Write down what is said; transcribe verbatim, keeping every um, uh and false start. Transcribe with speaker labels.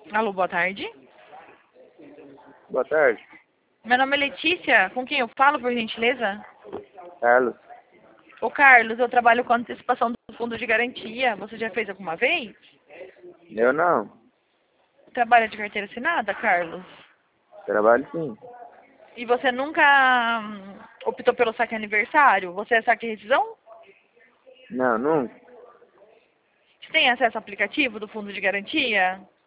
Speaker 1: Alô, boa tarde.
Speaker 2: Boa tarde,
Speaker 1: Meu nome é Letícia. Com quem eu falo, por gentileza?
Speaker 2: Carlos.
Speaker 1: Ô, Carlos, eu trabalho com antecipação do fundo de garantia. Você já fez alguma vez?
Speaker 2: Eu não.
Speaker 1: Trabalha de carteira assinada, Carlos?
Speaker 2: Trabalho sim.
Speaker 1: E você nunca hum, optou pelo saque aniversário? Você é saque e rescisão?
Speaker 2: Não, nunca.
Speaker 1: Você tem acesso ao aplicativo do fundo de garantia?